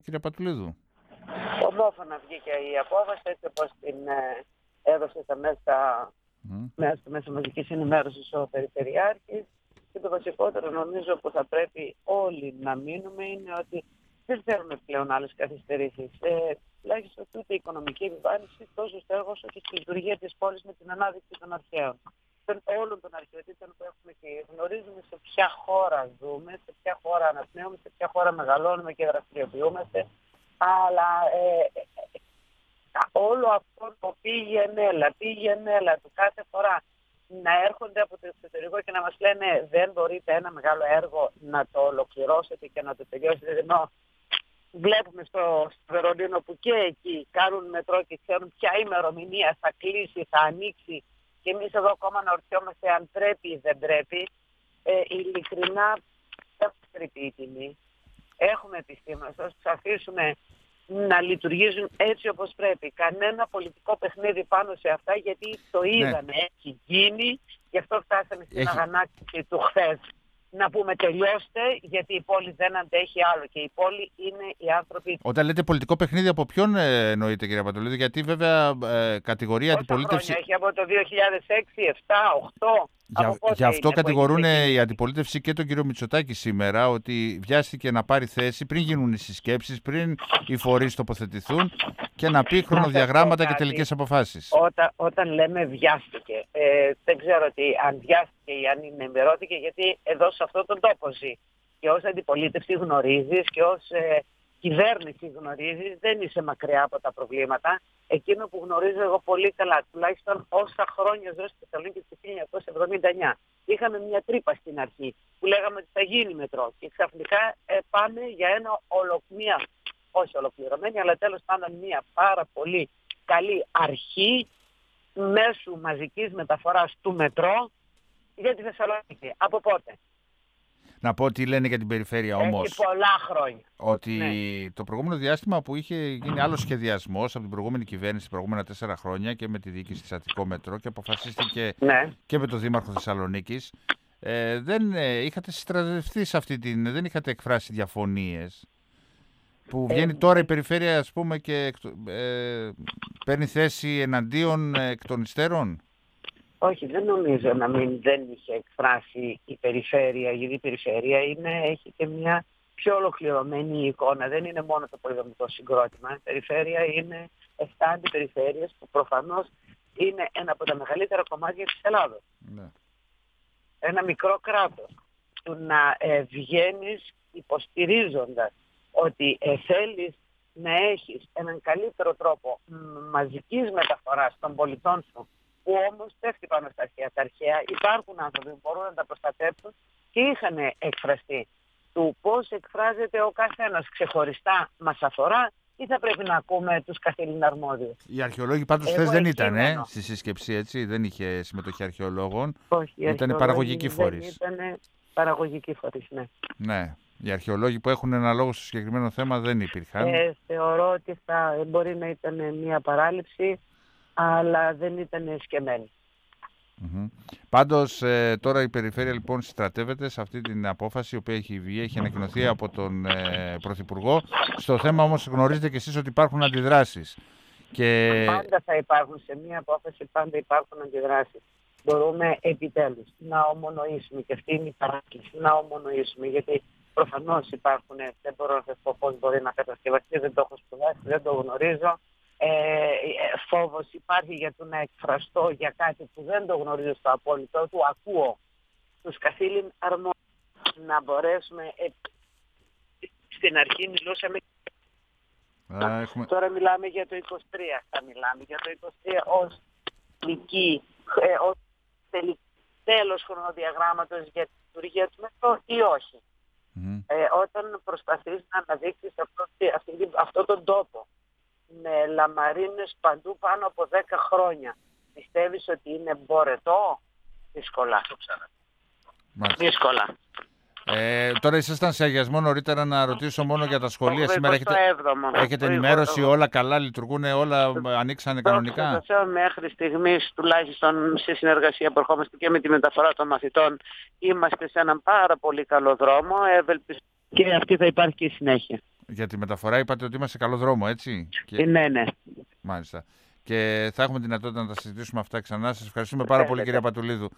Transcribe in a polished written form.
κύριε Πατουλίδου? Ομόφωνα βγήκε η απόφαση, έτσι όπως την έδωσε στα μέσα μαζικής ενημέρωσης ο Περιφερειάρχης. Και το βασικότερο νομίζω που θα πρέπει όλοι να μείνουμε είναι ότι δεν θέλουμε πλέον άλλες καθυστερήσεις. Τουλάχιστον ούτε η οικονομική επιβάρυνση τόσο στο έργο όσο και στη λειτουργία της πόλης με την ανάδειξη των αρχαίων. Όλων των αρχαιοτήτων που έχουμε εκεί. Γνωρίζουμε σε ποια χώρα ζούμε, σε ποια χώρα αναπνέουμε, σε ποια χώρα μεγαλώνουμε και δραστηριοποιούμαστε. Αλλά όλο αυτό το πήγαινε του κάθε φορά να έρχονται από το εξωτερικό και να μας λένε δεν μπορείτε ένα μεγάλο έργο να το ολοκληρώσετε και να το τελειώσετε, ενώ βλέπουμε στο Βερολίνο που και εκεί κάνουν μετρό και ξέρουν ποια ημερομηνία θα κλείσει, θα ανοίξει, και εμείς εδώ ακόμα αναρωτιόμαστε αν πρέπει ή δεν πρέπει. Ειλικρινά δεν πρέπει η τιμή. Έχουμε επιστήμονες, θα τους αφήσουμε να λειτουργήσουν έτσι όπως πρέπει. Κανένα πολιτικό παιχνίδι πάνω σε αυτά, γιατί το είδαμε, έχει γίνει, γι' αυτό φτάσαμε στην αγανάκτηση του χθες. Να πούμε τελειώστε, γιατί η πόλη δεν αντέχει άλλο και η πόλη είναι οι άνθρωποι. Όταν λέτε πολιτικό παιχνίδι, από ποιον εννοείτε, κύριε Πατουλίδου? Γιατί βέβαια κατηγορεί αντιπολίτευση. Έχει από το 2006, 7, 8. Γι' αυτό κατηγορούν οι αντιπολίτευση και τον κύριο Μητσοτάκη σήμερα, ότι βιάστηκε να πάρει θέση πριν γίνουν οι συσκέψεις, πριν οι φορείς τοποθετηθούν και να πει χρονοδιαγράμματα και τελικές αποφάσεις. Όταν λέμε βιάστηκε, δεν ξέρω αν βιάστηκε ή αν ενημερώθηκε, γιατί εδώ σε αυτόν τον τόπο ζει. Και ως αντιπολίτευση γνωρίζεις και ως κυβέρνηση γνωρίζεις, δεν είσαι μακριά από τα προβλήματα. Εκείνο που γνωρίζω εγώ πολύ καλά, τουλάχιστον όσα χρόνια ζω στη Θεσσαλονίκη το 1979, είχαμε μια τρύπα στην αρχή που λέγαμε ότι θα γίνει μετρό και ξαφνικά πάμε για μια όχι ολοκληρωμένη, αλλά τέλος πάντων μια πάρα πολύ καλή αρχή μέσου μαζικής μεταφοράς του μετρό για τη Θεσσαλονίκη. Από πότε? Να πω τι λένε για την περιφέρεια όμως. Έχει πολλά χρόνια. Ότι το προηγούμενο διάστημα που είχε γίνει άλλος σχεδιασμός από την προηγούμενη κυβέρνηση, τα προηγούμενα 4 χρόνια και με τη διοίκηση της Αττικό Μετρό και αποφασίστηκε και με τον Δήμαρχο Θεσσαλονίκης, δεν είχατε συστρατευτεί σε δεν είχατε εκφράσει διαφωνίες. Που βγαίνει τώρα η περιφέρεια, ας πούμε, και παίρνει θέση εναντίον εκ των υστέρων. Όχι, δεν νομίζω δεν είχε εκφράσει η περιφέρεια, γιατί η περιφέρεια έχει και μια πιο ολοκληρωμένη εικόνα. Δεν είναι μόνο το πολυδομικό συγκρότημα. Η περιφέρεια είναι 7 αντιπεριφέρειες που προφανώς είναι ένα από τα μεγαλύτερα κομμάτια της Ελλάδος. Ναι. Ένα μικρό κράτος. Του να βγαίνεις υποστηρίζοντας ότι θέλεις να έχεις έναν καλύτερο τρόπο μαζικής μεταφοράς των πολιτών σου, που όμως πέφτει πάνω στα αρχαία. Τα αρχαία υπάρχουν άνθρωποι που μπορούν να τα προστατεύσουν και είχαν εκφραστεί. Του πώς εκφράζεται ο καθένας ξεχωριστά μας αφορά ή θα πρέπει να ακούμε τους καθήλυνα αρμόδιους? Οι αρχαιολόγοι πάντως χθες δεν ήταν στη σύσκεψη, έτσι, δεν είχε συμμετοχή αρχαιολόγων. Όχι, ήταν παραγωγικοί φορείς. Ήταν παραγωγικοί φορείς, ναι. Ναι. Οι αρχαιολόγοι που έχουν ένα λόγο στο συγκεκριμένο θέμα δεν υπήρχαν. Θεωρώ ότι μπορεί να ήταν μια παράληψη, αλλά δεν ήταν σκεμμένη. Πάντως τώρα η περιφέρεια λοιπόν συστρατεύεται σε αυτή την απόφαση η οποία έχει βγει, έχει ανακοινωθεί από τον Πρωθυπουργό. Στο θέμα όμως γνωρίζετε και εσείς ότι υπάρχουν αντιδράσεις. Πάντα θα υπάρχουν, σε μια απόφαση πάντα υπάρχουν αντιδράσεις. Μπορούμε επιτέλους να ομονοήσουμε, και αυτή είναι η παράκληση, να ομονοήσουμε, γιατί προφανώς υπάρχουν, δεν μπορώ να σας πω πώς μπορεί να κατασκευαστεί, δεν το έχω σπουδάσει, δεν το γνωρίζω. Φόβος υπάρχει για το να εκφραστώ για κάτι που δεν το γνωρίζω στο απόλυτο του. Ακούω τους καθήλυν αρμόδιους να μπορέσουμε. Στην αρχή μιλούσαμε. Τώρα μιλάμε για το 23. Θα μιλάμε για το 23 ως τέλος χρονοδιαγράμματος για τη λειτουργία του μετρό ή όχι. Όταν προσπαθείς να αναδείξεις αυτόν τον τόπο με λαμαρίνες παντού πάνω από 10 χρόνια, πιστεύεις ότι είναι μπορετό? Δύσκολα. Δύσκολα. Τώρα ήσασταν σε αγιασμό νωρίτερα, να ρωτήσω μόνο για τα σχολεία. Σήμερα έχετε ενημέρωση, όλα καλά, λειτουργούν, όλα ανοίξανε κανονικά? Μέχρι στιγμής, τουλάχιστον σε συνεργασία που ερχόμαστε και με τη μεταφορά των μαθητών, είμαστε σε έναν πάρα πολύ καλό δρόμο. Ευελπιστώ και αυτή θα υπάρχει και συνέχεια. Για τη μεταφορά είπατε ότι είμαστε σε καλό δρόμο, έτσι. Ναι, ναι. Μάλιστα. Και θα έχουμε δυνατότητα να τα συζητήσουμε αυτά ξανά. Σας ευχαριστούμε πάρα πολύ, κυρία Πατουλίδου.